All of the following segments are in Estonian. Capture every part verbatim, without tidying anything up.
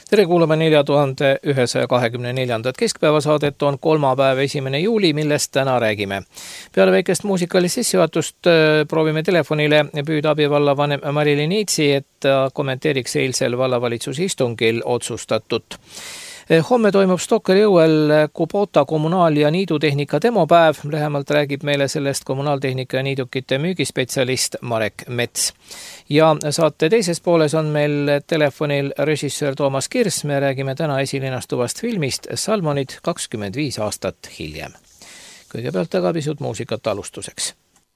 tere kuulame nelja tuhande ühesaja kahekümne neljandat keskpäevasaadet, on kolmapäev, esimene juuli, millest täna räägime. Peale väikest muusikalist sissejuhatust proovime telefonile püüda abivallavanem Mari-Liin Niitsi, et kommenteeriks eilsel vallavalitsuse istungil otsustatut. Homme toimub Stokkeri õuel Kubota kommunaal- ja niidutehnika demopäev. Lähemalt räägib meile sellest kommunaaltehnika ja niidukite müügispetsialist Marek Mets. Ja saate teises pooles on meil telefonil režissöör Toomas Kirs. Me räägime täna esilinastuvast filmist Salmonid kakskümmend viis aastat hiljem. Kõigepealt aga pisut muusikat alustuseks.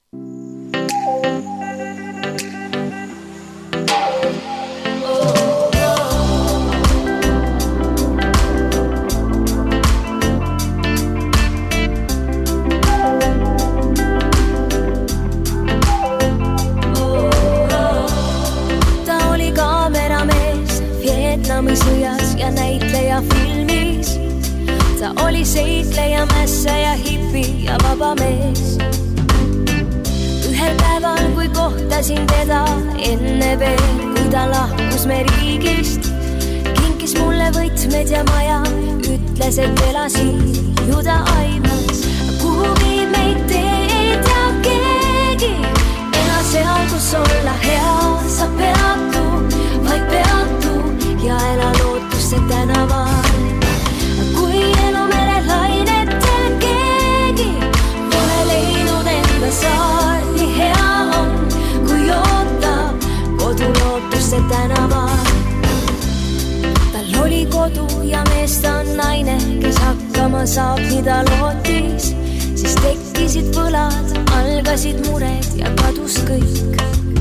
Sõjas ja näitleja filmis. Ta oli seikleja, mässa ja hipi ja vaba mees. Ühel päeval, kui kohtasin teda enne veel, kui ta lahkus me riigist, kinkis mulle võtmed ja maja, ütles, et elasin ju ta aimas. Kuhu viib meid teed ja keegi, ela seal, kus olla hea, sa peatu, vaid peatu ja ela lootusse tänaval. Kui elu mere lainetel keegi pole leidnud enda saar, nii hea on, kui ootab kodu lootusse tänaval. Tal oli kodu ja mees ta on naine, kes hakkama saab, nii ta lootis. Siis tekkisid võlad, algasid mured ja kadus kõik.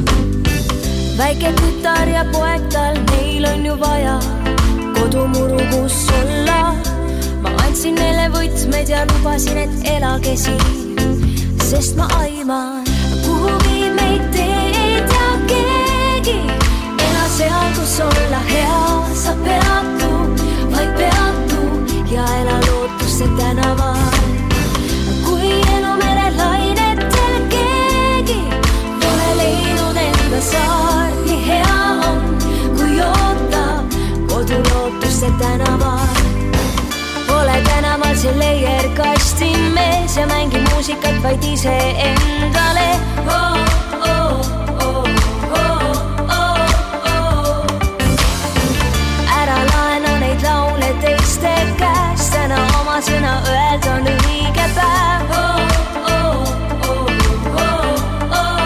Väike tütar ja poeg tal, neil on ju vaja kodumuru, kus olla. Ma andsin neile võtmed ja lubasin, et elage siin, sest ma aiman, kuhu viib meid teed ja keegi. Ela seal, kus olla hea, sa peatu, vaid peatu ja ela lootusse tänaval. Kui elu mere lainetel keegi pole leidnud enda saar, nii hea on, kui ootab kodu lootusse tänaval. Pole tänaval see leierkasti mees ja mängi muusikat vaid ise endale. Oh, oh, oh, oh, oh, oh. Ära laena neid laule teiste käest, täna oma sõna öelda on õige päev. Oh, oh, oh, oh, oh, oh.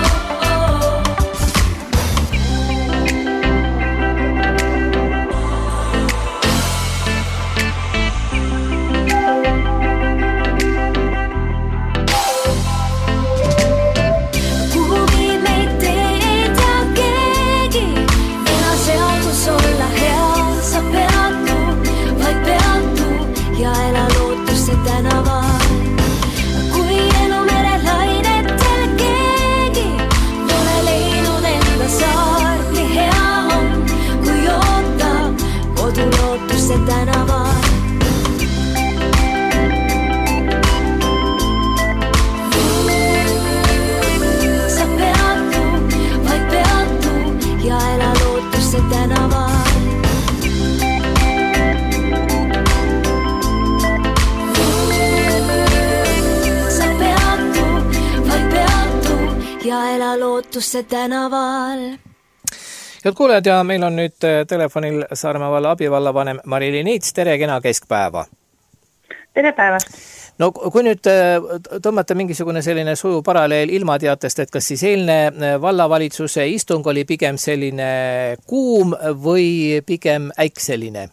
Lootusse tänaval. Head kuulajad, ja meil on nüüd telefonil Saaremaa valla abivallavanem Mari-Liin Niits. Tere, kena keskpäeva. Tere päevast. No kui nüüd tõmmata mingisugune selline suju paralleel ilmateatest, et kas siis eilne vallavalitsuse istung oli pigem selline kuum või pigem äikseline?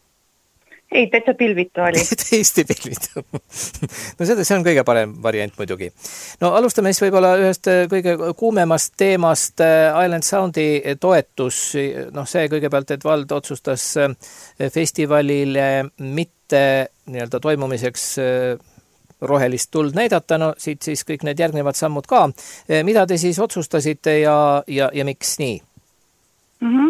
Ei, täitsa pilvitu oli. Täiesti pilvitu. No seda, see on kõige parem variant muidugi. No alustame siis võib-olla ühest kõige kuumemast teemast, Island Soundi toetus. No see kõigepealt, et vald otsustas festivalile mitte nii-öelda toimumiseks rohelist tuld näidata, no siit siis kõik need järgnevad sammud ka. Mida te siis otsustasite ja, ja, ja miks nii? Mhm.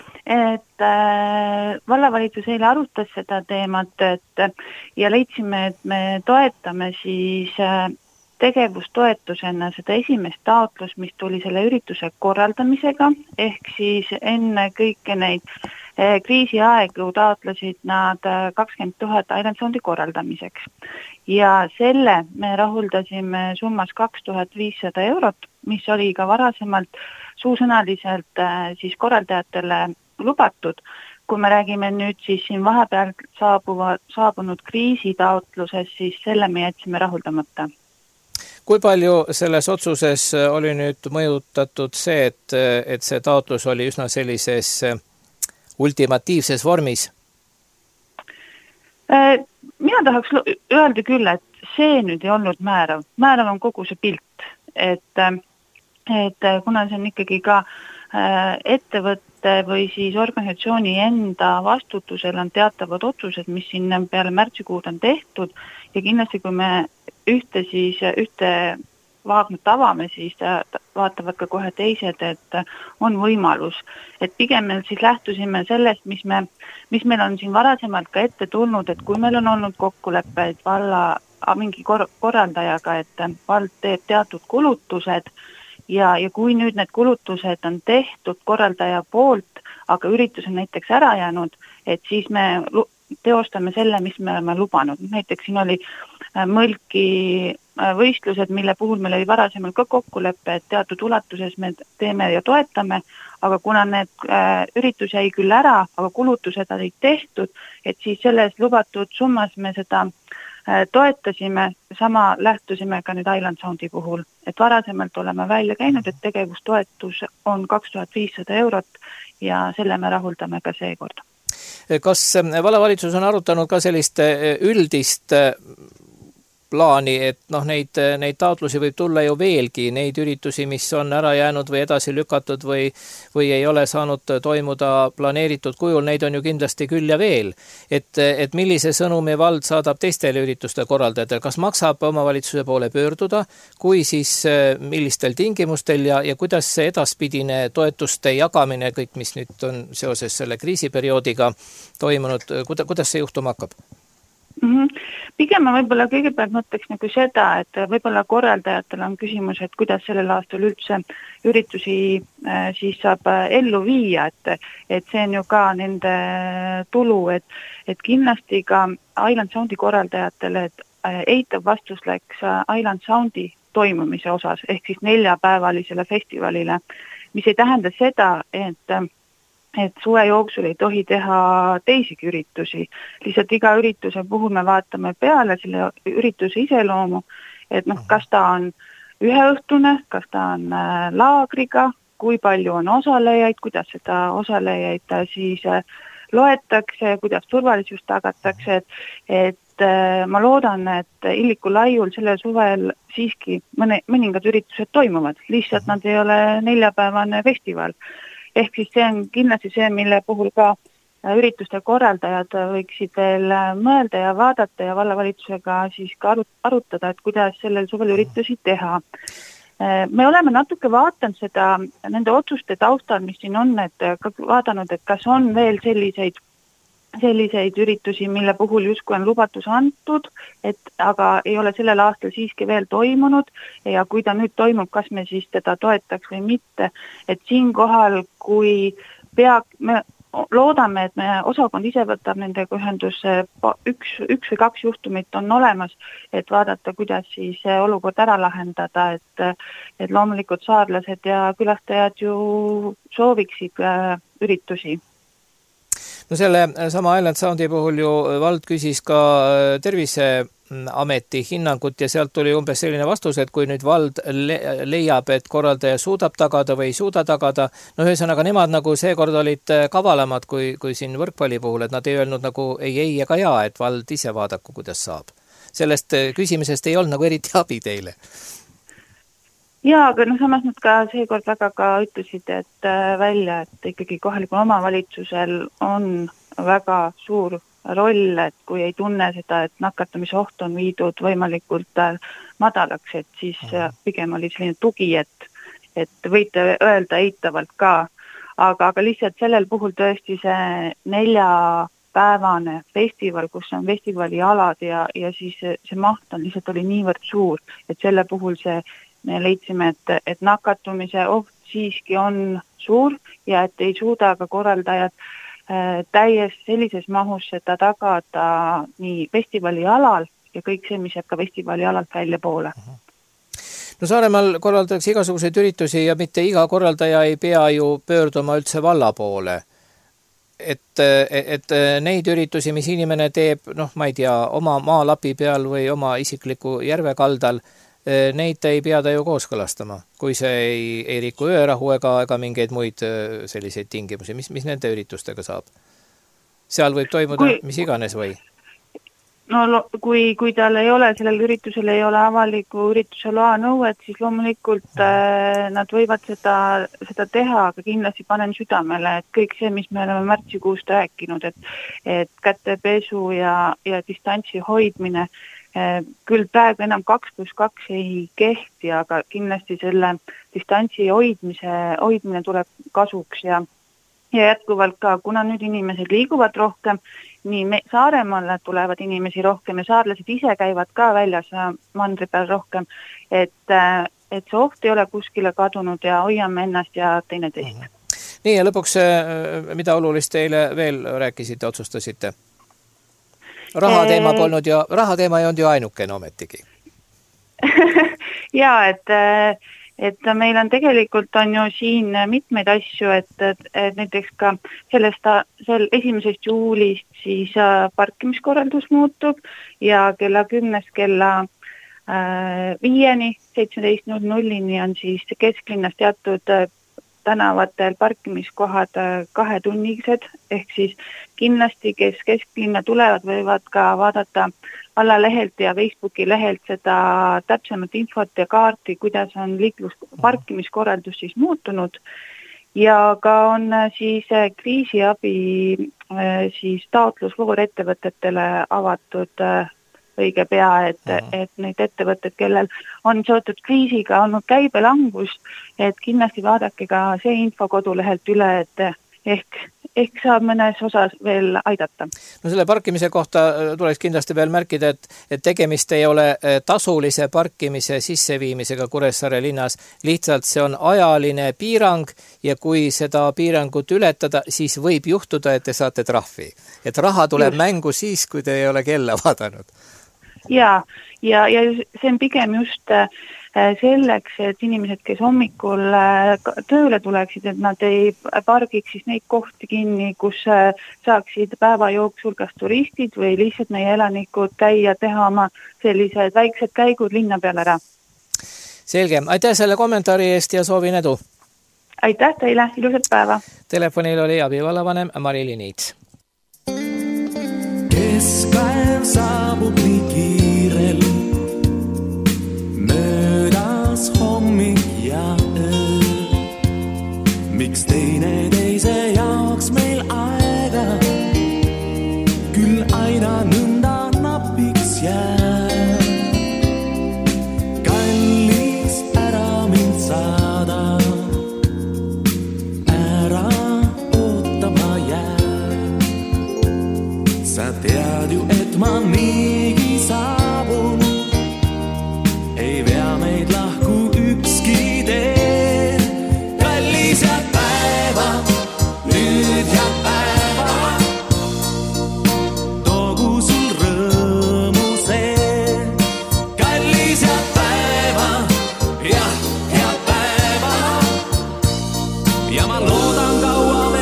Et äh, vallavalitsus eile arutas seda teemat, et ja leidsime, et me toetame siis äh, tegevustoetusena seda esimest taotlus, mis tuli selle ürituse korraldamisega, ehk siis enne kõike neid kriisi aegu taotlesid nad kakskümmend tuhat Island Soundi korraldamiseks ja selle me rahuldasime summas kaks tuhat viissada eurot, mis oli ka varasemalt suusõnaliselt siis korraldajatele lubatud. Kui me räägime nüüd siis siin vahepeal saabuva, saabunud kriisitaotluses, siis selle me jätsime rahuldamata. Kui palju selles otsuses oli nüüd mõjutatud see, et, et see taotlus oli üsna sellises ultimatiivses vormis? Mina tahaks öelda küll, et see nüüd ei olnud määrav. Määrav on kogu see pilt, et, et kuna see on ikkagi ka ettevõtte või siis organisatsiooni enda vastutusel on teatavad otsused, mis siin peale märtsikuud on tehtud ja kindlasti kui me ühte siis ühte vaagnet avame, siis vaatavad ka kohe teised, et on võimalus. Et pigem me siis lähtusime sellest, mis, me, mis meil on siin varasemalt ka ette tulnud, et kui meil on olnud kokkuleppeid valla mingi kor- korraldajaga, et vald teeb teatud kulutused ja, ja kui nüüd need kulutused on tehtud korraldaja poolt, aga üritus on näiteks ära jäänud, et siis me teostame selle, mis me oleme lubanud. Näiteks siin oli mõlki võistlused, mille puhul meil oli varasemalt ka kokkuleppe, et teatud ulatuses me teeme ja toetame, aga kuna need üritus jäi küll ära, aga kulutused olid tehtud, et siis selles lubatud summas me seda toetasime, sama lähtusime ka nüüd Island Soundi puhul. Et varasemalt oleme välja käinud, et tegevustoetus on kaks tuhat viissada eurot ja selle me rahuldame ka seekord. Kas vallavalitsus on arutanud ka sellist üldist plaani, et noh, neid, neid taotlusi võib tulla ju veelgi, neid üritusi, mis on ära jäänud või edasi lükatud või, või ei ole saanud toimuda planeeritud kujul, neid on ju kindlasti küll ja veel. Et, et millise sõnumi vald saadab teistele ürituste korraldajatele, kas maksab omavalitsuse poole pöörduda, kui siis millistel tingimustel ja, ja kuidas see edaspidine toetuste jagamine, kõik mis nüüd on seoses selle kriisiperioodiga toimunud, kuidas see juhtuma hakkab? Mm-hmm. Pigem ma võib-olla kõigepealt mõtleks nagu seda, et võib-olla korraldajatel on küsimus, et kuidas sellel aastal üldse üritusi äh, siis saab ellu viia, et, et see on ju ka nende tulu, et, et kindlasti ka Island Soundi korraldajatele, et äh, eitav vastus läks Island Soundi toimumise osas, ehk siis neljapäevalisele festivalile, mis ei tähenda seda, et et suve jooksul ei tohi teha teisigi üritusi. Lihtsalt iga ürituse puhul me vaatame peale selle ürituse iseloomu, et noh, kas ta on üheõhtune, kas ta on laagriga, kui palju on osalejaid, kuidas seda osalejaid siis loetakse, kuidas turvalisus tagatakse, et, et ma loodan, et Illiku laiul sellel suvel siiski mõne, mõningad üritused toimuvad, lihtsalt nad ei ole neljapäevane festival. Ehk siis see on kindlasti see, mille puhul ka ürituste korraldajad võiksid veel mõelda ja vaadata ja vallavalitsusega siis ka arutada, et kuidas sellel suvel üritusi teha. Me oleme natuke vaatanud seda nende otsuste taustal, mis siin on, et vaadanud, et kas on veel selliseid selliseid üritusi, mille puhul justkui on lubatus antud, et aga ei ole sellel aastal siiski veel toimunud ja kui ta nüüd toimub, kas me siis teda toetaks või mitte, et siin kohal, kui pea, me loodame, et me osakond ise võtab nendega ühendusse üks, üks või kaks juhtumit on olemas, et vaadata, kuidas siis olukord ära lahendada, et, et loomulikult saarlased ja külastajad ju sooviksid üritusi. No selle sama Island Soundi puhul ju vald küsis ka Terviseameti hinnangut ja sealt tuli umbes selline vastus, et kui nüüd vald le- leiab, et korraldaja suudab tagada või ei suuda tagada, no ühesõnaga nemad nagu seekord olid kavalamad kui, kui siin võrkpalli puhul, et nad ei öelnud nagu ei, ei ega jaa, et vald ise vaadaku, kuidas saab. Sellest küsimisest ei olnud nagu eriti abi teile. Jaa, aga no samas nad ka seekord väga ka ütlesid, et välja, et ikkagi kohalikul omavalitsusel on väga suur roll, et kui ei tunne seda, et nakatamise oht on viidud võimalikult madalaks, et siis pigem oli selline tugi, et, et võite öelda eitavalt ka, aga, aga lihtsalt sellel puhul tõesti see neljapäevane festival, kus on festivalialad ja, ja siis see maht on lihtsalt oli niivõrd suur, et selle puhul see me leidsime, et, et nakatumise oht siiski on suur ja et ei suuda ka korraldajad täies sellises mahus seda tagada nii festivali alal ja kõik see, mis jääb ka festivali alalt välja poole. No Saaremaal korraldatakse igasuguseid üritusi ja mitte iga korraldaja ei pea ju pöörduma üldse valla poole. Et, et neid üritusi, mis inimene teeb, noh, ma ei tea, oma maalapi peal või oma isikliku järvekaldal, neid ei pea ta ju kooskõlastama, kui see ei, ei riku öörahu ega, ega mingeid muid selliseid tingimusi. Mis, mis nende üritustega saab? Seal võib toimuda kui... mis iganes või? No kui, kui tal ei ole, sellel üritusel ei ole avaliku ürituse loa nõuet, siis loomulikult äh, nad võivad seda, seda teha, aga kindlasti panen südamele, et kõik see, mis me oleme märtsikuust rääkinud, et, et kätepesu ja, ja distantsi hoidmine, äh, küll praegu enam kaks pluss kaks ei kehti, aga kindlasti selle distantsi hoidmise, hoidmine tuleb kasuks ja Ja jätkuvalt ka, kuna nüüd inimesed liiguvad rohkem, nii me, Saaremaale tulevad inimesi rohkem ja saarlased ise käivad ka väljas mandri peal rohkem, et, et see oht ei ole kuskile kadunud ja hoiame ennast ja teine teist. Nii ja lõpuks, mida olulist teile veel rääkisite, otsustasite? Rahateema polnud ja rahateema ei olnud ju ainukene ometigi. Jaa, et... et meil on tegelikult on ju siin mitmeid asju, et, et, et näiteks ka sellest sel esimesest juulist siis parkimiskorraldus muutub ja kella kümnest kella äh, viieni, seitseteist null nullini on siis kesklinnas teatud tänavatel parkimiskohad kahetunnised, ehk siis kindlasti, kes kesklinna tulevad, võivad ka vaadata valla lehelt ja Facebooki lehelt seda täpsemat infot ja kaarti, kuidas on liiklus parkimiskorraldus siis muutunud. Ja ka on siis kriisiabi siis taotlusvoor ettevõtetele avatud õige pea, et, et neid ettevõtted, kellel on seotud kriisiga olnud käibelangus, et kindlasti vaadake ka see info kodulehelt üle, et ehk, ehk saab mõnes osas veel aidata. No selle parkimise kohta tuleks kindlasti veel märkida, et, et tegemist ei ole tasulise parkimise sisseviimisega Kuressaare linnas. Lihtsalt see on ajaline piirang ja kui seda piirangut ületada, siis võib juhtuda, et te saate trahvi. Et raha tuleb just mängu siis, kui te ei ole kella vaadanud. Ja, ja, ja see on pigem just selleks, et inimesed, kes hommikul tööle tuleksid, et nad ei pargiks siis neid kohti kinni, kus saaksid päeva jooksul kas turistid või lihtsalt meie elanikud käia, teha oma sellised väiksed käigud linna peal ära. Selge, aitäh selle kommentaari eest ja soovin edu. Aitäh teile, ilusat päeva. Telefonil oli abivallavanem Mari-Liin Niits. Keskpäev saabub nii kiirel, möödas hommik ja öö. Miks teine teise jaoks meil aega, küll aina nõnda napiks jää. Kallis ära mind saada, ära ootama jää. Sa tead ju, et ma niigi saabun, ei vea meid lahku ükski tee. Kallis ja päeva, nüüd ja päeva, toogu sul rõõmu see. Kallis ja päeva, jah, ja päeva, ja ma loodan kaua veel.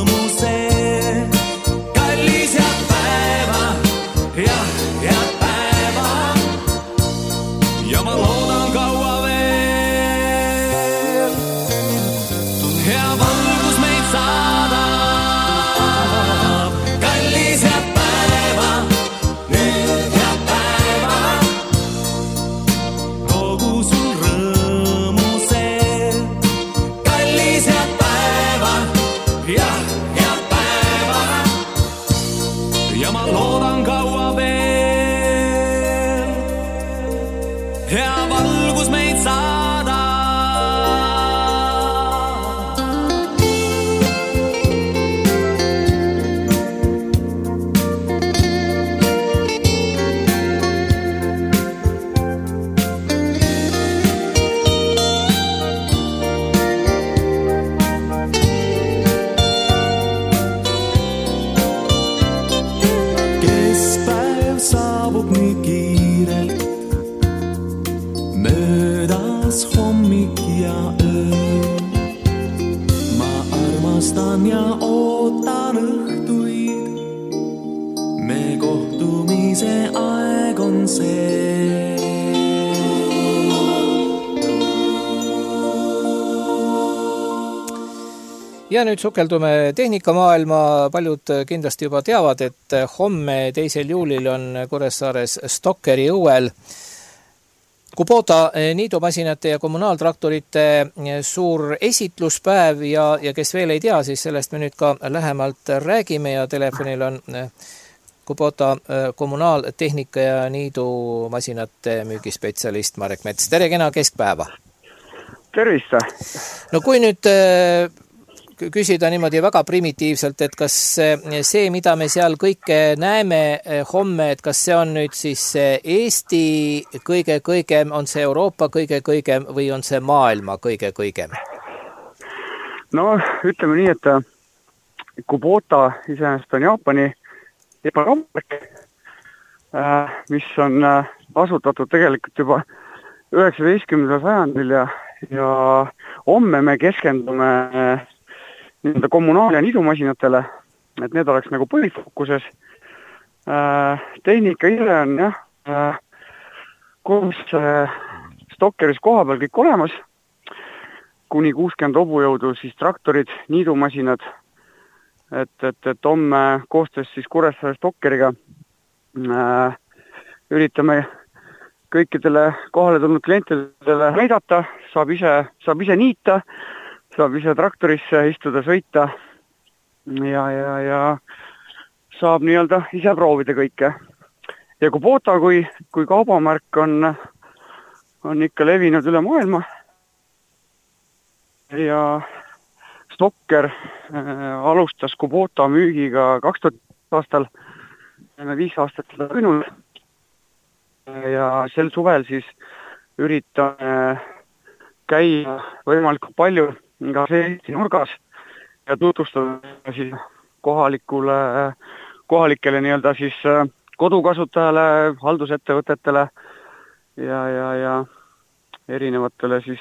Ja, ja, päeva. ja ma loodan kaua veel. Hea valgus meid saada. Saabub nii kiirelt, möödas hommik ja öö. Ma armastan ja ootan õhtuid, me kohtumise aeg on see. Ja nüüd sukeldume tehnikamaailma. Paljud kindlasti juba teavad, et homme teisel juulil on Kuressaares Stockeri õuel Kubota niidumasinate ja kommunaaltraktorite suur esitluspäev ja, ja kes veel ei tea, siis sellest me nüüd ka lähemalt räägime ja telefonil on Kubota kommunaaltehnika ja niidumasinate müügispetsialist Marek Mets. Tere, kena keskpäeva! Tervist! No kui nüüd küsida niimoodi väga primitiivselt, et kas see, mida me seal kõike näeme homme, et kas see on nüüd siis Eesti kõige-kõigem, on see Euroopa kõige-kõigem või on see maailma kõige-kõigem? No ütleme nii, et Kubota iseenesest on Jaapani kaubamärk, mis on asutatud tegelikult juba üheksateistkümnendal sajandil ja, ja homme me keskendume nii-öelda kommunaal- ja niidumasinatele, et need oleks nagu põhifookuses. Tehnika ise on jah, koos Stockeris koha peal kõik olemas, kuni kuuskümmend hobujõudu, siis traktorid, niidumasinad, et, et, et homme koostöös siis Kuressaare Stockeriga üritame kõikidele kohale tulnud klientidele näidata, saab ise, saab ise niita, saab ise traktorisse istuda, sõita ja, ja, ja saab nii-öelda ise proovida kõike. Ja Kubota kui, kui kaubamärk on, on ikka levinud üle maailma ja Stocker äh, alustas Kubota müügiga kaks tuhat aastal, viis aastat seda kõinud ja sel suvel siis üritame käia võimalikult palju ka see Eesti nurgas ja tutvustada siis kohalikule, kohalikele nii-öelda siis kodukasutajale, haldusettevõtetele ja, ja, ja erinevatele siis,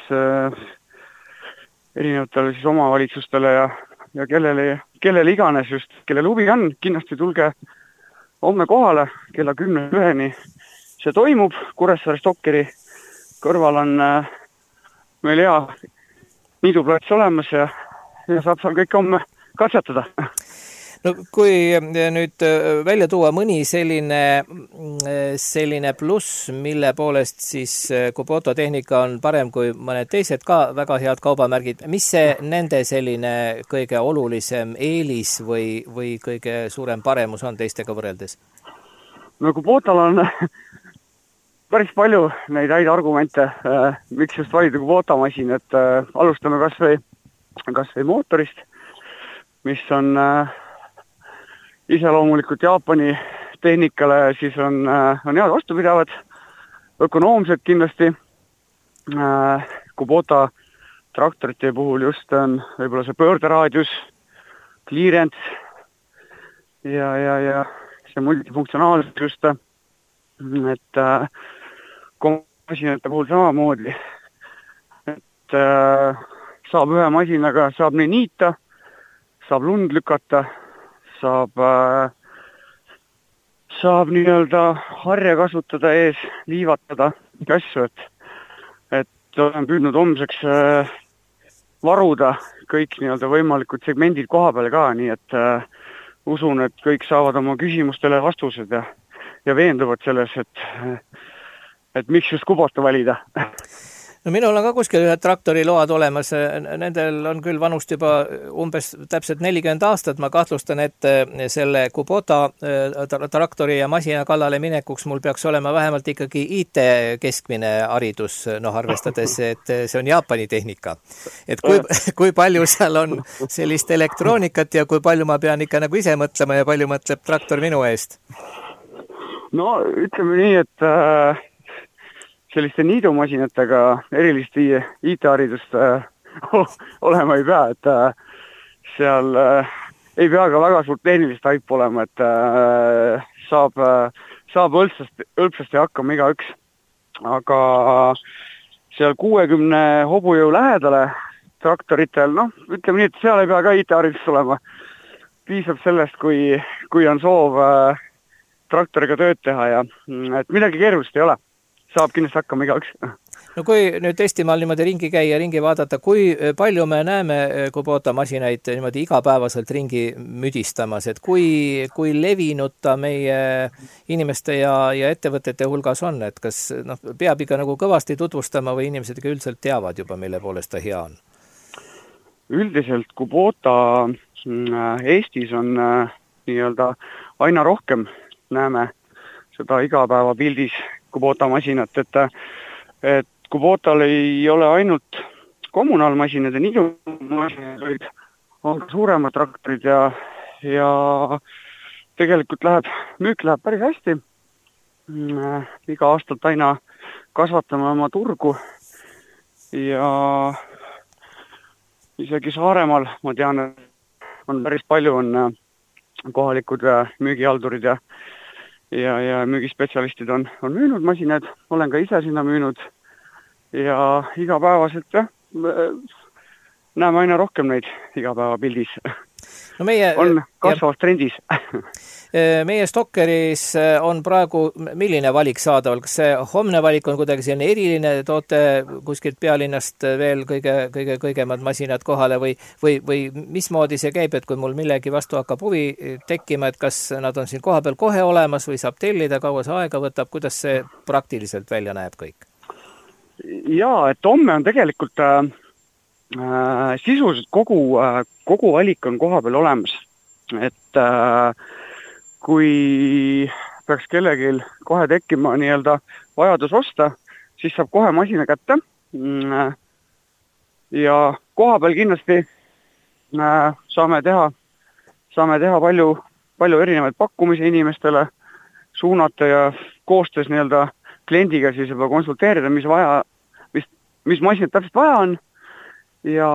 erinevatele siis omavalitsustele ja, ja kellele, kellele iganes just, kellele huvi on, kindlasti tulge homme kohale kella kümne üheni. See toimub Kuressaare Stockeri kõrval on meil hea niiduplats olemas ja, ja saab seal kõik homme katsetada. No kui nüüd välja tuua mõni selline, selline pluss, mille poolest siis Kubota tehnika on parem kui mõned teised ka väga head kaubamärgid, mis see nende selline kõige olulisem eelis või, või kõige suurem paremus on teistega võrreldes? No Kubotal on päris palju neid häid argumente, äh, miks just valida Kubota masin, et äh, alustame kas või, kas või mootorist, mis on äh, iseloomulikult Jaapani tehnikale, siis on, äh, on head vastupidavad, ökonoomsed kindlasti. Äh, Kubota traktorite puhul just on võib-olla see pöörderaadius, clearance ja, ja, ja see multifunktsionaalsus just, et äh, masinate puhul samamoodi, et äh, saab ühe masinaga, saab nii niita, saab lund lükata, saab, äh, saab nii-öelda harja kasutada ees, liivatada asju, et, et olen püüdnud homseks äh, varuda kõik nii-öelda võimalikud segmendid koha peal ka, nii et äh, usun, et kõik saavad oma küsimustele vastused ja, ja veenduvad selles, et et miks just Kubota valida? no minul on ka kuskil ühed traktoriload olemas, nendel on küll vanust juba umbes täpselt nelikümmend aastat, ma kahtlustan, et selle Kubota traktori ja masina kallale minekuks mul peaks olema vähemalt ikkagi I T keskmine haridus, noh arvestades, et see on Jaapani tehnika. Et kui, kui palju seal on sellist elektroonikat ja kui palju ma pean ikka nagu ise mõtlema ja palju mõtleb traktor minu eest? No ütleme nii, et äh... selliste niidumasinatega erilist I T-haridust äh, olema ei pea, et äh, seal äh, ei pea ka väga suurt tehnilist haip olema, et äh, saab, äh, saab õlpsasti, õlpsasti hakkama igaüks. Aga seal kuuekümne hobujõu lähedale traktoritel, noh, ütleme nii, et seal ei pea ka I T-haridust olema. Piisab sellest, kui, kui on soov äh, traktoriga tööd teha ja et midagi keerulist ei ole. Saab kindlasti hakkama igaüks. No kui nüüd Eestimaal niimoodi ringi käia, ringi vaadata, kui palju me näeme Kubota masinaid niimoodi igapäevaselt ringi müdistamas, et kui, kui levinud ta meie inimeste ja, ja ettevõtete hulgas on, et kas noh, peab ikka nagu kõvasti tutvustama või inimesed ikka üldiselt teavad juba, mille poolest ta hea on? Üldiselt Kubota Eestis on nii-öelda aina rohkem näeme seda igapäeva pildis Kubota masinat, et, et Kubotal ei ole ainult kommunaalmasinad ja niidumasinad, vaid on ka suuremad traktorid ja, ja tegelikult läheb, müük läheb päris hästi. Iga aastalt aina kasvatame oma turgu ja isegi Saaremaal, ma tean, on päris palju on kohalikud müügihaldurid ja ja, ja müügispetsialistid on, on müünud masinad, olen ka ise sinna müünud ja igapäevaselt jah, näeme aina rohkem neid igapäeva pildis. No meie, on kasvavas trendis. Meie Stokkeris on praegu milline valik saadaval? Kas see homne valik on kuidagi selline eriline, toote kuskilt pealinnast veel kõige, kõige kõigemad masinad kohale või, või, või mismoodi see käib, et kui mul millegi vastu hakkab huvi tekkima, et kas nad on siin koha peal kohe olemas või saab tellida, kaua see aega võtab, kuidas see praktiliselt välja näeb kõik? Jaa, et homme on tegelikult äh, sisuliselt kogu, äh, kogu valik on koha peal olemas, et äh, kui peaks kellegil kohe tekkima nii-öelda vajadus osta, siis saab kohe masina kätte. Ja koha peal kindlasti saame teha, saame teha palju, palju erinevaid pakkumisi inimestele, suunata ja koostöös nii-öelda kliendiga siis juba konsulteerida, mis vaja, mis, mis masinat täpselt vaja on. Ja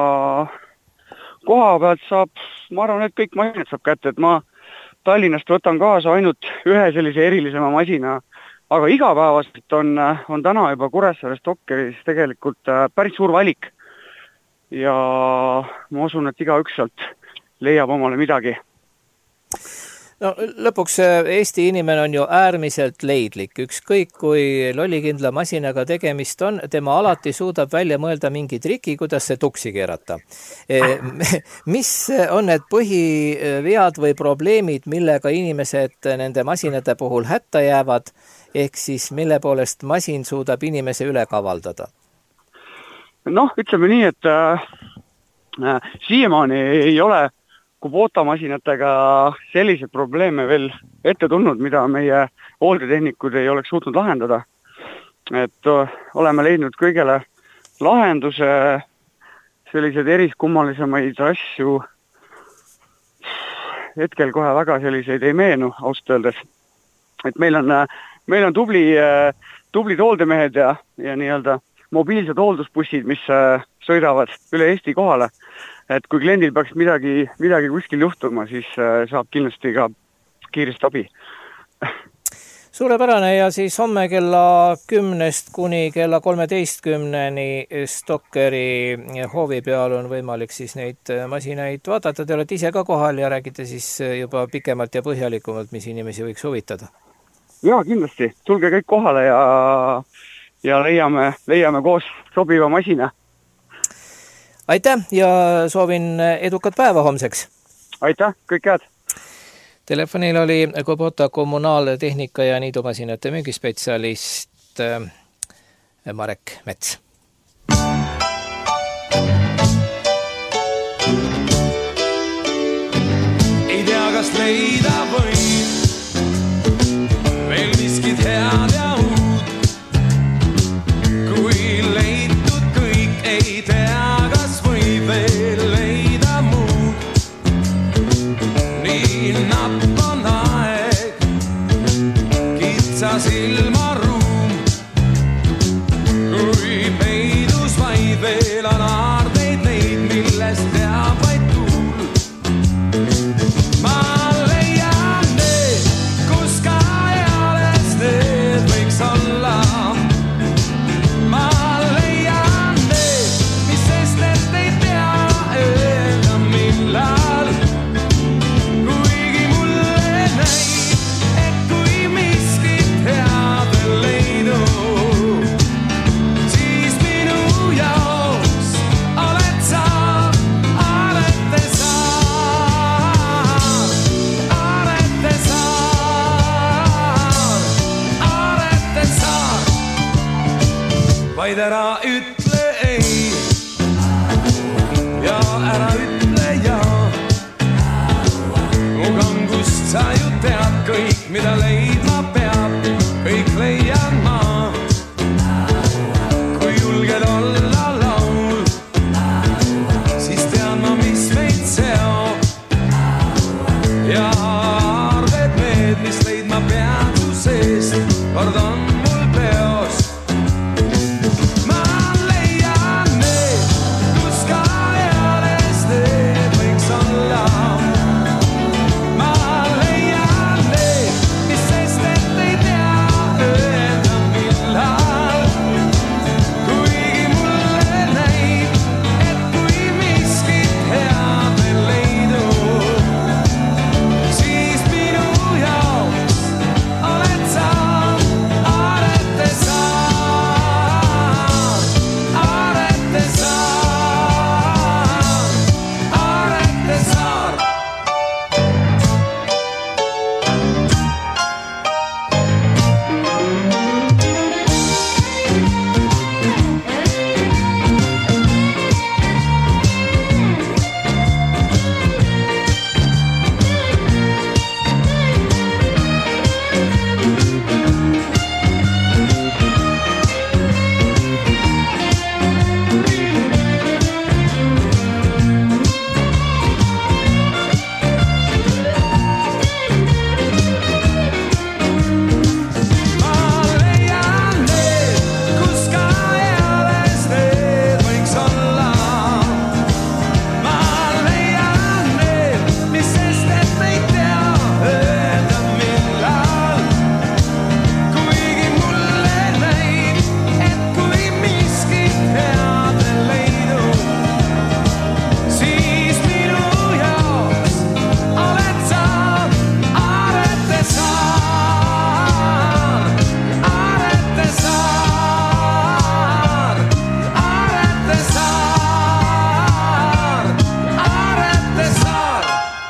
koha pealt saab, ma arvan, et kõik masinad saab kätte, et ma Tallinnast võtan kaasa ainult ühe sellise erilisema masina, aga igapäevaselt on, on täna juba Kuressaare Stokkeris tegelikult päris suur valik. Ja ma usun, et igaüks sealt leiab omale midagi. No lõpuks Eesti inimene on ju äärmiselt leidlik. Ükskõik kui lollikindla masinaga tegemist on, tema alati suudab välja mõelda mingi triki, kuidas see tuksi keerata. Mis on need põhivead või probleemid, millega inimesed nende masinate puhul hätta jäävad, ehk siis mille poolest masin suudab inimese üle kavaldada? Noh, ütleme nii, et äh, siiamaani ei ole Kubota masinatega selliseid probleeme veel ette tulnud, mida meie hooldetehnikud ei oleks suutnud lahendada. Et oleme leidnud kõigele lahenduse, sellised eriskummalisemaid asju. Hetkel kohe väga selliseid ei meenu, ausalt öeldes. Et meil on, meil on tubli, tublid hooldemehed ja, ja nii-öelda mobiilsed hooldusbussid, mis sõidavad üle Eesti kohale. Et kui kliendil peaks midagi, midagi kuskil juhtuma, siis saab kindlasti ka kiiresti abi. Suurepärane ja siis homme kella kümnest kuni kella kolmeteistkümneni Stokkeri hoovi peal on võimalik siis neid masinaid vaadata. Te olete ise ka kohal ja räägite siis juba pikemalt ja põhjalikumalt, mis inimesi võiks huvitada. Jaa, kindlasti. Tulge kõik kohale ja, ja leiame, leiame koos sobiva masina. Aitäh ja soovin edukat päeva homseks. Aitäh, kõik head. Telefonil oli Kubota kommunaaltehnika ja niidumasinate müügispetsialist Marek Mets. kas leida võib veel miskit head ja uut. Kui leitud kõik ei tea, kas võib veel leida muud. Nii napp on aeg, kitsas ilmaruum. Kui peidus vaid veel on aardeid neid, millest teab vaid tuul. Ma leian need, kus ka eales need võiks olla. Ma leian need, mis sest et ei tea öelda millal. Kuigi mulle näib, et kui miskit head leidu, siis minu jaoks oled sa Arete saar. Arete saar, Arete saar. Vaid ära ütle ei ja ära ütle jaa. Mu kangust sa ju tead kõik, mida leidma peab, kõik leian ma. Kui julged olla laul, siis tean ma, mis meid seob. Ja arved need, mis leidma pead su seest, kord on mul peos. Ma leian need, kus ka eales need võiks olla. Ma leian need, mis sest et ei tea öelda millal. Kuigi mulle näib, et kui miskit head veel leidu, siis minu jaoks oled sa Arete saar. Arete saar, Arete saar. Ma leian need, kus ka eales need võiks olla. Ma leian need, mis sest et ei tea öelda millal. Kuigi mulle näib, et kui miskit head leidu, siis minu jaoks oled sa Arete saar. Arete saar, Arete saar, Arete saar.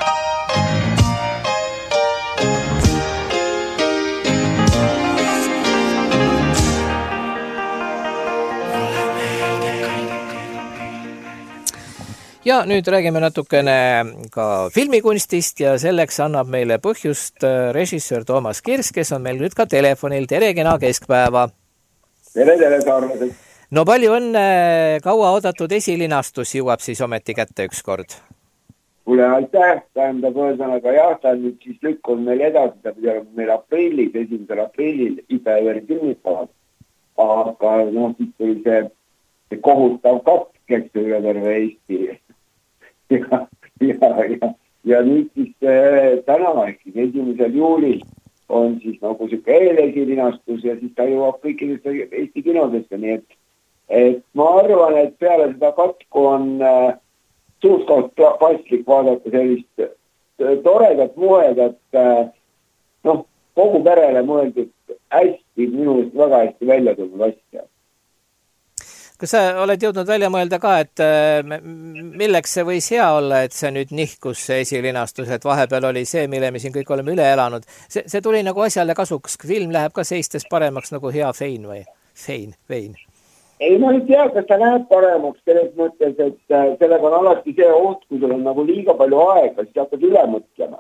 Ja nüüd räägime natukene ka filmikunstist ja selleks annab meile põhjust äh, režissöör Toomas Kirs, kes on meil nüüd ka telefonil. Tere, kena keskpäeva. Tere, tere, saarlased. No palju õnne, kaua oodatud esilinastus jõuab siis ometi kätte üks kord. Kuule, aitäh, tähendab ühesõnaga jah, ta on nüüd siis lükkunud meil edasi, ta pidi olema meil aprillis, esimesel aprillil Ida-Everi filmipäeval. Aga noh, siis tuli see, see kohutav katk, eks üle terve Eesti. Ja, ja, ja, ja nüüd siis äh, täna ehk siis esimesel juulil on siis nagu siuke eelesilinastus ja siis ta jõuab kõikidesse Eesti kinodesse, nii et, et ma arvan, et peale seda katku on äh, suhtkoht paslik vaadata sellist äh, toredat, muhedat, äh, noh, kogu perele mõeldud hästi, minu väga hästi välja tulnud asja. Kas sa oled jõudnud välja mõelda ka, et milleks see võis hea olla, et see nüüd nihkus see esilinastus, et vahepeal oli see, mille me siin kõik oleme üle elanud. See, see tuli nagu asjale kasuks. Film läheb ka seistes paremaks nagu hea fein või fein, vein? Ei, ma ei tea, kas ta läheb paremaks selles mõttes, et sellega on alati see oht, kui sul on nagu liiga palju aega, siis hakkad üle mõtlema.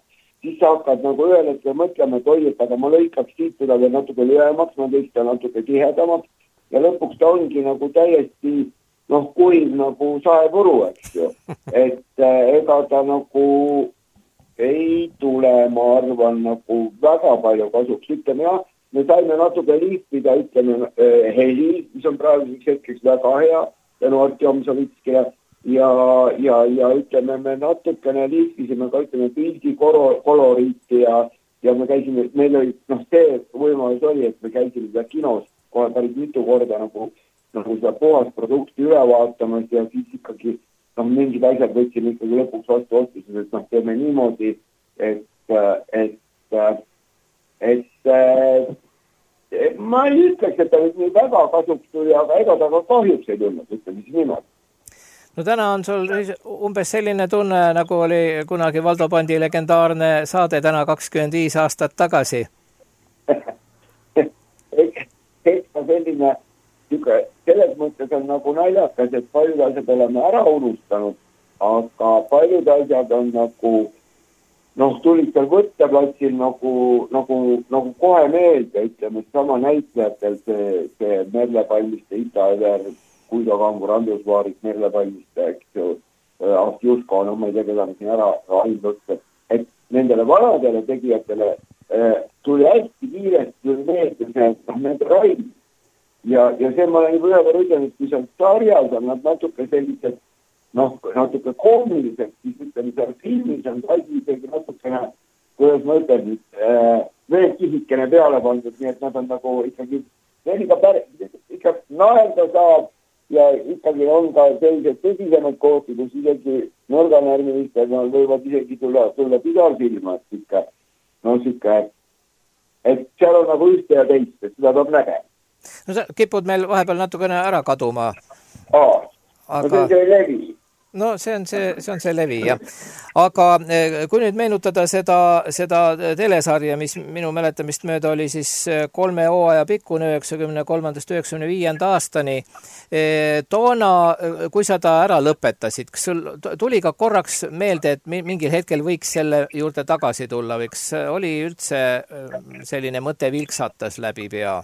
siis sa hakkad nagu ühel hetkel mõtlema, et oi, et aga ma lõikaks siit seda veel natuke lühemaks, ma teeks ta natuke tihedamaks ja lõpuks ta ongi nagu täiesti noh, kuiv nagu saepuru, eks ju. Et äh, ega ta nagu ei tule, ma arvan, nagu väga palju kasuks. Ütleme jah, me saime natuke liipida, ütleme äh, heli, mis on praeguseks hetkeks väga hea, tänu Artjom Savitskile. Ja, ja, ja ütleme, me natukene liikvisime ka, ütleme, pildi koloriiti ja, ja me käisime, meil oli, noh, see võimalus oli, et me käisime seda kinos kohe päris mitu korda nagu, nagu seda puhast produkti üle vaatamas ja siis ikkagi, noh, mingid asjad võtsime ikkagi lõpuks vastu otsuses, et noh, teeme niimoodi, et, et, et, et, et ma ei ütleks, et ta nüüd nii väga kasuks tuli, aga ega ta ka kahjuks ei tulnud, ütleme siis niimoodi. No täna on sul umbes selline tunne, nagu oli kunagi Valdo Pandi legendaarne saade täna kakskümmend viis aastat tagasi. eks ka selline, selles mõttes on nagu naljakas, et paljud asjad oleme ära unustanud, aga paljud asjad on nagu, noh, tulid seal võtteplatsil nagu, nagu, nagu kohe meelde, ütleme, sama näitlejatel see, see Merlepalliste Ita-Ever, Kuido Kangur, Andrus Vaarik, Merlepalliste, eks ju, Ahti Jusko, no ma ei tea, keda me siin ära ainult, et nendele vanadele tegijatele eh, tuli hästi kiiresti meelde see, noh, nende raim. Ja, ja see ma olen juba ühe võrra ütelnud, kui seal sarjas on nad natuke sellised, noh, natuke koomilised, siis ütleme, seal filmis on asi isegi natukene, kuidas ma ütlen, eh, veel kisikene peale pandud, nii et nad on nagu ikkagi, neil ikka, päris, ikka naelda saab, ja ikkagi on ka sellised tõsisemad kohti, kus isegi nõrganärmilistega no, võivad isegi tulla, tulla pisarsilma, et ikka, no sikke, et seal on nagu ühte ja teist, et seda peab nägema. No sa kipud meil vahepeal natukene ära kaduma. Aa, aga... no see on see levi. No see on see, see on see levi, jah. Aga kui nüüd meenutada seda, seda telesarja, mis minu mäletamist mööda oli siis kolme hooaja pikkune üheksakümne kolmandast üheksakümne viienda aastani, toona, kui sa ta ära lõpetasid, kas sul tuli ka korraks meelde, et mingil hetkel võiks selle juurde tagasi tulla, või kas oli üldse selline mõte vilksatas läbi pea?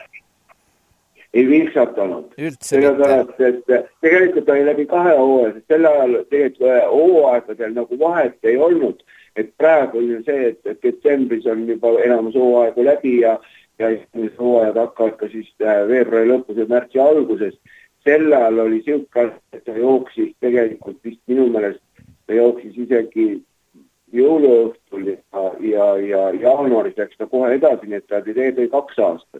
Ei vilksatanud. Üldse mitte. Et tegelikult oli läbi kahe hooaja, sest selle ajal tegelikult hooaegadel nagu vahet ei olnud, et praegu on see, et, et detsembris on juba enamus hooaegu läbi ja, ja hooajad hakkavad ka siis veebruari lõpus ja märtsi alguses. Selle ajal oli siuke, et ta jooksis tegelikult vist minu meelest, ta jooksis isegi jõuluõhtul ja, ja, ja jaanuaris läks ta kohe edasi, nii et ta teeb kaks aastat.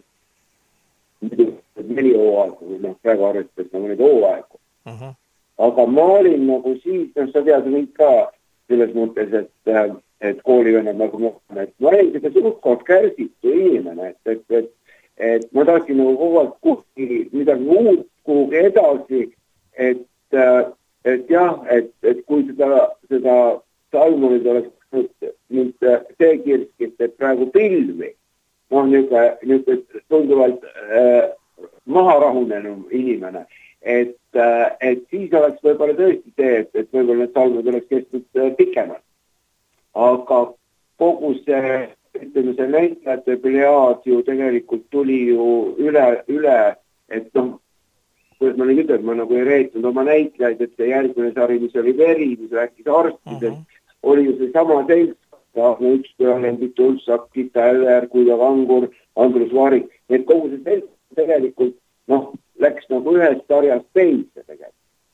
neli hooaegu, noh, praegu arvestades nagu neid hooaegu. Uh-huh. Aga ma olin nagu siis, noh, sa tead mind ka selles mõttes, et, et koolivennad nagu mõtlen, et ma olin seda suhtkond kärsitu inimene, et, et, et, et ma tahtsin nagu kogu aeg kuhugi midagi uut, kuhugi edasi, et, et jah, et, et kui seda, seda Salmonid oleks nüüd, nüüd see kirskist, et praegu pilvi, noh, nüüd tunduvalt äh, maha rahunenum inimene, et, äh, et siis oleks võib-olla tõesti see, et, et võib-olla need salmud oleks kestnud äh, pikemalt. Aga kogu see, ütleme, see näitlejate plejaad ju tegelikult tuli ju üle, üle et noh, kuidas ma nüüd ütlen, ma nagu ei reetnud oma näitlejaid, et see järgmine sari, mis oli veri, mis rääkis arstidest, uh-huh. oli ju see sama selts, ja üks töölendik Tulsak, Ita-Ever, Kuido Kangur, Andrus Vaarik, et kogu see selts tegelikult, noh, läks nagu ühest sarjast teise tegelikult.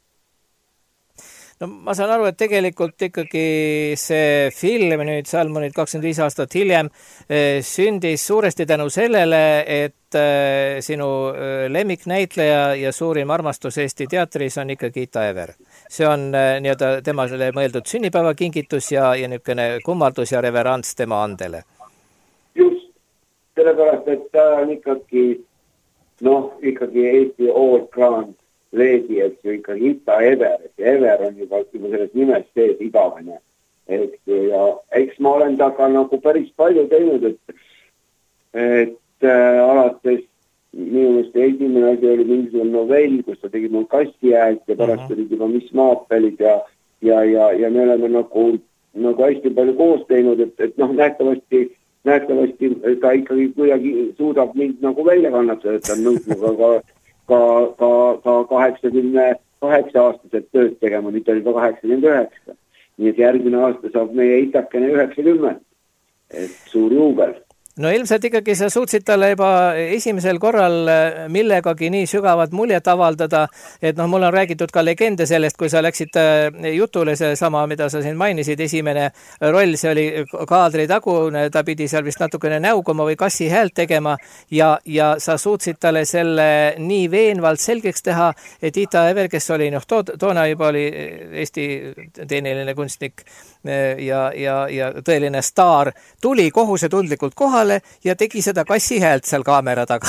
No ma saan aru, et tegelikult ikkagi see film nüüd Salmonid kakskümmend viis aastat hiljem sündis suuresti tänu sellele, et sinu lemmiknäitleja ja suurim armastus Eesti teatris on ikkagi Ita-Ever. See on nii-öelda temale mõeldud sünnipäevakingitus ja, ja niisugune kummardus ja reverants tema andele. Just, sellepärast, et ta on ikkagi, noh, ikkagi Eesti All Grand Leedi, et ju ikkagi Ita-Ever, et Ever on juba, juba selles nimes sees igavene. Et, ja eks ma olen taga nagu päris palju teinud, et, et äh, alates minu meelest esimene asi oli mingisugune novell, kus ta tegi mul kassi häält ja pärast olid juba mis maapelid ja, ja, ja, ja me oleme nagu nagu hästi palju koos teinud, et, et noh, nähtavasti, nähtavasti ta ikkagi kuidagi suudab mind nagu välja kannatada, et ta on nõudnud ka, ka, ka, ka kaheksakümne kaheksa aastaselt tööd tegema, nüüd oli ka kaheksakümmend üheksa. Nii et järgmine aasta saab meie itakene üheksakümmend, et suur juubel. No ilmselt ikkagi sa suutsid talle juba esimesel korral millegagi nii sügavat muljet avaldada, et noh, mul on räägitud ka legende sellest, kui sa läksid jutule see sama, mida sa siin mainisid, esimene roll, see oli kaadri tagune, ta pidi seal vist natukene näuguma või kassi häält tegema ja, ja sa suutsid talle selle nii veenvalt selgeks teha, et Ita Ever, kes oli noh, to, toona juba oli Eesti tehniline kunstnik ja, ja, ja tõeline staar, tuli kohusetundlikult kohale ja tegi seda kassi häält seal kaamera taga.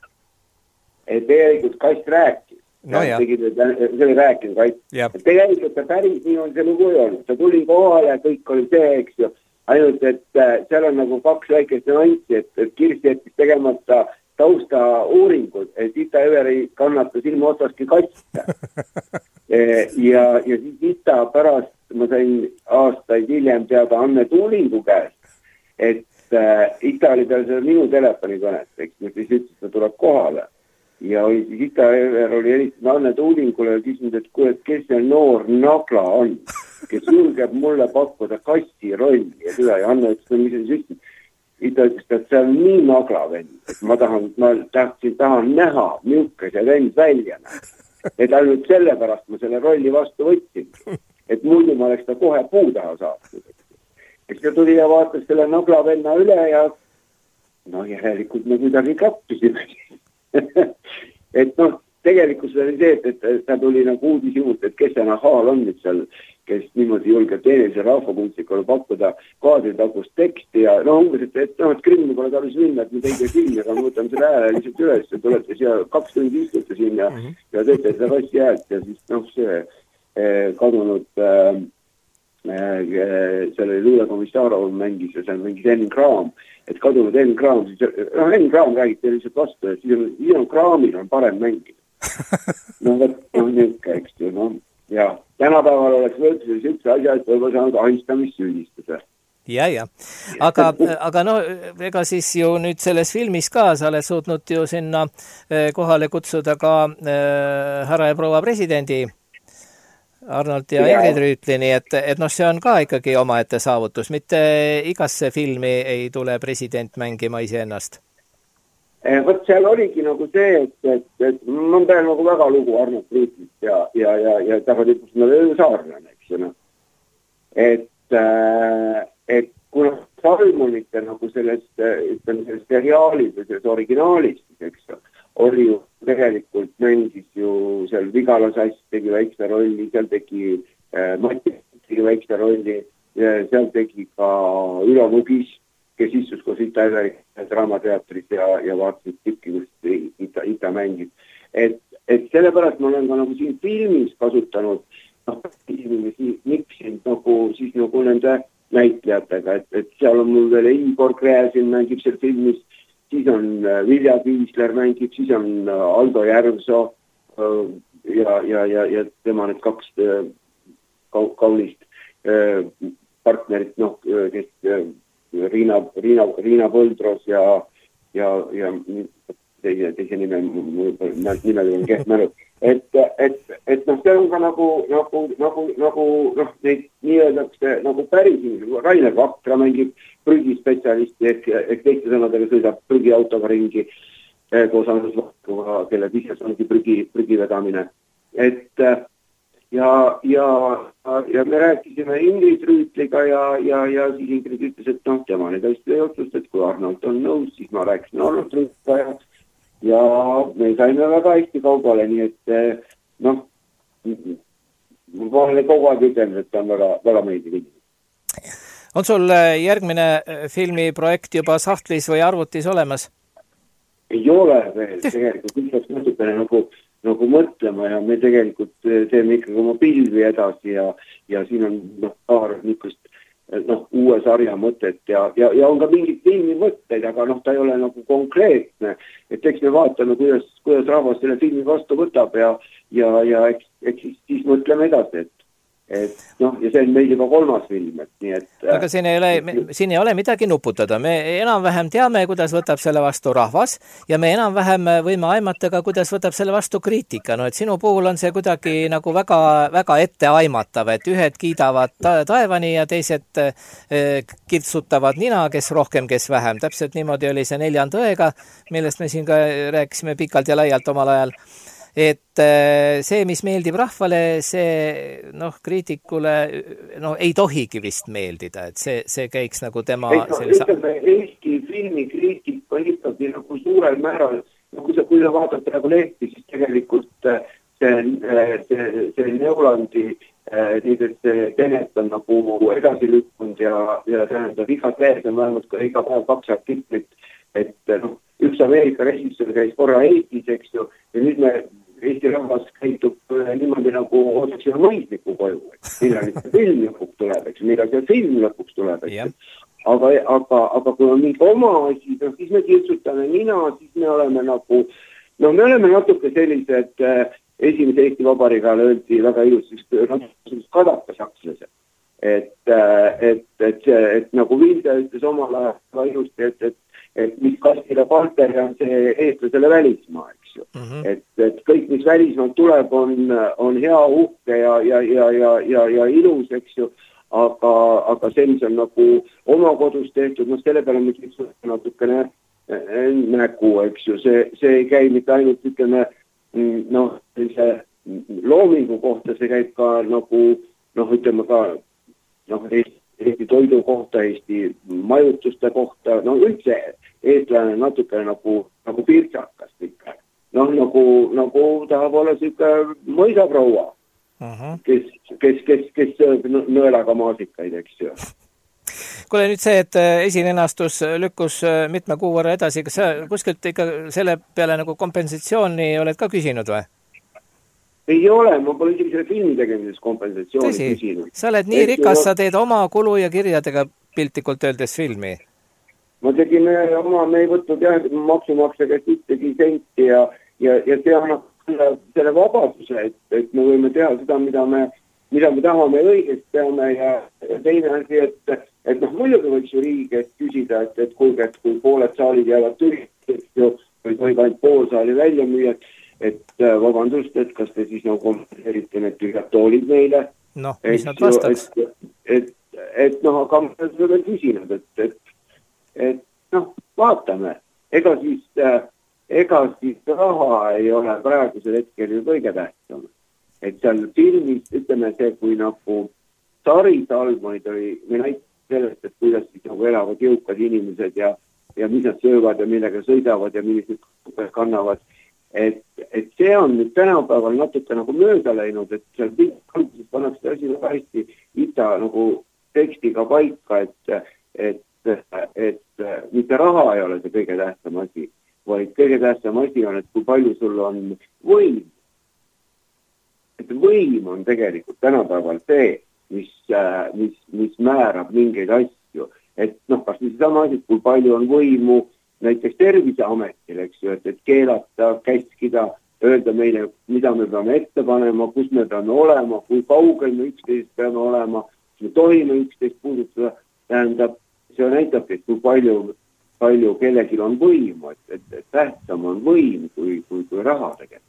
Et tegelikult kass rääkis. No ja. Tegi, see oli rääkinud kass. Tegelikult ta päris nii on see lugu ei olnud. Ta tuli kohale ja kõik oli see, eks ju. Ainult, et seal on nagu kaks väikest nüanssi, et, et Kirsti jättis tegemata tausta uuringud, et Ita Ever ei kannata silma otsaski kasse. ja, ja siis Ita pärast, ma sain aastaid hiljem teada Anne Tuulingu käest, et äh, Ita oli peal seda minu telefoni kõnet, eks, mis siis ütles, et ta tuleb kohale. Ja oli, siis Ita Ever oli helistanud Anne Tuulingule ja küsinud, et kuule, kes see noor nagla on, kes julgeb mulle pakkuda kassi rolli ja seda ja Anne ütles, mis see siis ütles. Ita ütles, et see on nii nagla vend, et ma tahan, ma tahtsin, tahan näha, milke see vend välja näeb. Et ainult sellepärast ma selle rolli vastu võtsin, et muidu ma oleks ta kohe puu taha saatnud. Eks ta tuli ja vaatas selle nagla venna üle ja no järelikult me kuidagi kappisime. et noh, tegelikult see oli see, et, et ta tuli nagu uudis juurde, et kes see Nahal on nüüd seal, kes niimoodi julgeb teenilise rahvakunstnikule pakkuda kaadritagust teksti ja no umbes, et, et noh, et Krimmi pole tarvis minna, et me teige filmi, aga me võtame selle hääle lihtsalt üles ja tulete siia kaks tundi istute siin ja, mm -hmm. ja teete seda kassi häält ja siis noh, see eh, kadunud eh, eh, selle Luule Komissarov mängis ja seal mängis Enn Kraam, et kadunud Enn Kraam, siis noh, Enn Kraam räägib teile lihtsalt vastu, et siis on, siis on Kraamil on parem mängida. no võt, noh, niisugune, eks ju, noh. Ja tänapäeval oleks võrdsuses üks asja, et võib-olla saanud ahistamissüüdistuse. Ja, ja. Aga, aga no, ega siis ju nüüd selles filmis ka sa oled suutnud ju sinna kohale kutsuda ka äh, härra ja proua presidendi Arnold ja, ja. Ingrid Rüütlini, et, et noh, see on ka ikkagi omaette saavutus. Mitte igasse filmi ei tule president mängima iseennast. Võt seal oligi nagu see, et, et, et ma pean nagu väga lugu Arnold Rüütlit ja, ja, ja, ja taha tipus nagu saarlane, eks ju. No. Et, et kuna Salmonite nagu sellest, ütleme, sellest seriaalis või selles originaalis, eks ju, oli ju tegelikult mängis ju seal Vigala Sass tegi väikse rolli, seal tegi äh, Mati tegi väikse rolli, seal tegi ka Ülo Nugis, kes istus koos Ita Everi Draamateatris ja, ja vaatasid tükki, kus Ita, Ita mängib. Et, et sellepärast ma olen ka nagu siin filmis kasutanud, noh, miksin nagu, siis nagu nende näitlejatega, et, et seal on mul veel Igor Gräzin mängib seal filmis, siis on Vilja Piisler mängib, siis on Aldo Järvsoo ja, ja, ja, ja tema need kaks kaunist partnerit, noh, kes Riina, Riina, Riina Põldros ja, ja, ja teise, teise nime, nimel on kehtmälu. Et, et, et noh, see on ka nagu, nagu, nagu, nagu, noh, neid nii öeldakse nagu päris, Rainer Vakra mängib prügispetsialisti, ehk, ehk teiste sõnadega sõidab prügiautoga ringi koos Andrus Vakruga, kelle pisas ongi prügi, prügi vedamine. Et ja, ja, ja me rääkisime Ingrid Rüütliga ja, ja, ja siis Ingrid ütles, et noh, tema neid hästi ei otsust, et kui Arnold on nõus, siis ma rääkisin Arnold Rüütliga ja, ja me saime väga hästi kaugale, nii et noh, ma olen kogu aeg ütlenud, et ta on väga, väga meeldiv inimene. On sul järgmine filmiprojekt juba sahtlis või arvutis olemas? Ei ole veel, tegelikult ütleks natukene nagu nagu mõtlema ja me tegelikult teeme ikkagi oma pilvi edasi ja, ja siin on noh, paar niisugust noh, uue sarja mõtet ja, ja, ja on ka mingid filmi mõtteid, aga noh, ta ei ole nagu konkreetne. Et eks me vaatame, kuidas, kuidas rahvas selle filmi vastu võtab ja, ja, ja eks, eks siis, siis mõtleme edasi, et, et noh, ja see on meil juba kolmas film, et nii et... Aga siin ei ole, siin ei ole midagi nuputada. Me enam-vähem teame, kuidas võtab selle vastu rahvas ja me enam-vähem võime aimata ka, kuidas võtab selle vastu kriitika. No, et sinu puhul on see kuidagi nagu väga, väga ette aimatav, et ühed kiidavad taevani ja teised kirtsutavad nina, kes rohkem, kes vähem. Täpselt niimoodi oli see Neljanda õega, millest me siin ka rääkisime pikalt ja laialt omal ajal. Et see, mis meeldib rahvale, see noh, kriitikule no, ei tohigi vist meeldida, et see, see käiks nagu tema... Ei, no, ütleme, Eesti filmi kriitika ikkagi nagu suurel määral, kui sa, kui sa vaatad praegu lehti, siis tegelikult see, see, see Neulandi niides Tenet on nagu edasi lükkunud ja, ja tähendab igat lehes on vähemalt ka iga päev kaks artiklit, et noh, üks Ameerika režissöör käis korra Eestis, eks ju, ja nüüd me Eesti rahvas käitub niimoodi nagu otsaks ja mõisliku koju, et millal see film lõpuks tuleb, eks, millal see film lõpuks tuleb, eks. Aga, aga, aga kui on mingi oma asi, no, siis me kirtsutame nina, siis me oleme nagu, no me oleme natuke sellised, esimese Eesti Vabariigale öeldi väga ilusest, natuke kadakasakslased. Et, et, et, et nagu Vilde ütles omal ajal väga ilusti, et, et et mis kastile palteri on see eestlasele välismaa, eks ju. Mm-hmm. Et, et kõik, mis välismaalt tuleb, on, on hea, uhke ja, ja, ja, ja, ja, ja ilus, eks ju, aga, aga see, mis on nagu oma kodus tehtud, no selle peale me kirtsutame natukene nägu, eks ju, see, see ei käi mitte ainult, ütleme, noh, see loomingu kohta, see käib ka nagu, noh, ütleme ka, noh, Eesti Eesti toidu kohta, Eesti majutuste kohta, no üldse eestlane natuke nagu, nagu pirtsakast ikka. Noh, nagu, nagu tahab olla siuke mõisaproua, uh-huh. kes, kes, kes, kes sööb nõelaga maasikaid, eks ju. Kuule nüüd see, et esinenastus lükkus mitme kuu võrra edasi, kas sa kuskilt ikka selle peale nagu kompensatsiooni oled ka küsinud või? Ei ole, ma pole isegi selle filmi tegemises kompensatsiooni Tõsi. küsinud. Sa oled nii et rikas, sa teed oma kulu ja kirjadega piltlikult öeldes filmi. Ma tegin oma, me ei võtnud jah, maksumaksja käest ühtegi senti ja, ja, ja see annab selle, selle vabaduse, et, et me võime teha seda, mida me, mida me tahame õigest peame ja, ja teine asi, et, et noh, muidugi võiks ju riigi käest küsida, et, et kuulge, et kui pooled saalid jäävad tühjaks, või tohib ainult pool saali välja müüa, et vabandust, et kas te siis nagu kompenseerite need tühjad toolid meile. Noh, mis nad vastaks? Et, et, et noh, aga ma olen veel küsinud, et, et, et noh, vaatame. Ega siis, ega siis raha ei ole praegusel hetkel ju kõige tähtsam. Et seal filmis, ütleme see, kui nagu Sari Salmonid oli, me näitame sellest, et kuidas siis nagu elavad jõukad inimesed ja, ja mis nad söövad ja millega sõidavad ja millised kannavad. Et, et see on nüüd tänapäeval natuke nagu mööda läinud, et seal piltis pannakse asi väga hästi ita nagu tekstiga paika, et, et, et mitte raha ei ole see kõige tähtsam asi, vaid kõige tähtsam asi on, et kui palju sul on võim. Et võim on tegelikult tänapäeval see, mis, mis, mis määrab mingeid asju. Et noh, kas see sama asi, kui palju on võimu näiteks Terviseametil, eks ju, et, et keelata, käskida, öelda meile, mida me peame ette panema, kus me peame olema, kui kaugel me üksteist peame olema, me tohime üksteist puudutada, tähendab, see näitab, et kui palju, palju kellelgi on võimu, et, et, et tähtsam on võim kui, kui, kui raha tegelikult.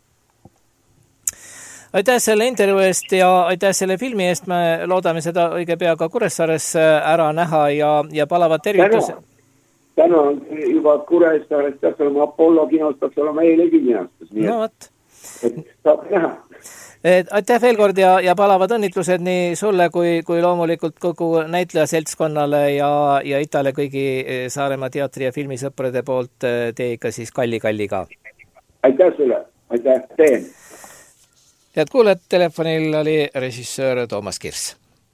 Aitäh selle intervjuu eest ja aitäh selle filmi eest, me loodame seda õige pea ka Kuressaares ära näha ja, ja palavad tervitus. Täna on juba Kuressaares, peaks olema Apollo kinos, peaks olema eilegi kinastus. No võt. Et saab näha. Et aitäh veel kord ja, ja palavad õnnitlused nii sulle kui, kui loomulikult kogu näitleja seltskonnale ja, ja Itale kõigi Saaremaa teatri ja filmisõprade poolt tee ikka siis kalli-kalli ka. Aitäh sulle, aitäh, teen. Head kuuled, telefonil oli režissöör Toomas Kirss.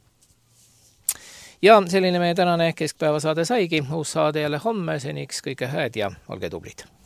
Ja selline meie tänane keskpäevasaade saigi. Uus saade jälle homme, seniks kõike hääd ja olge tublid.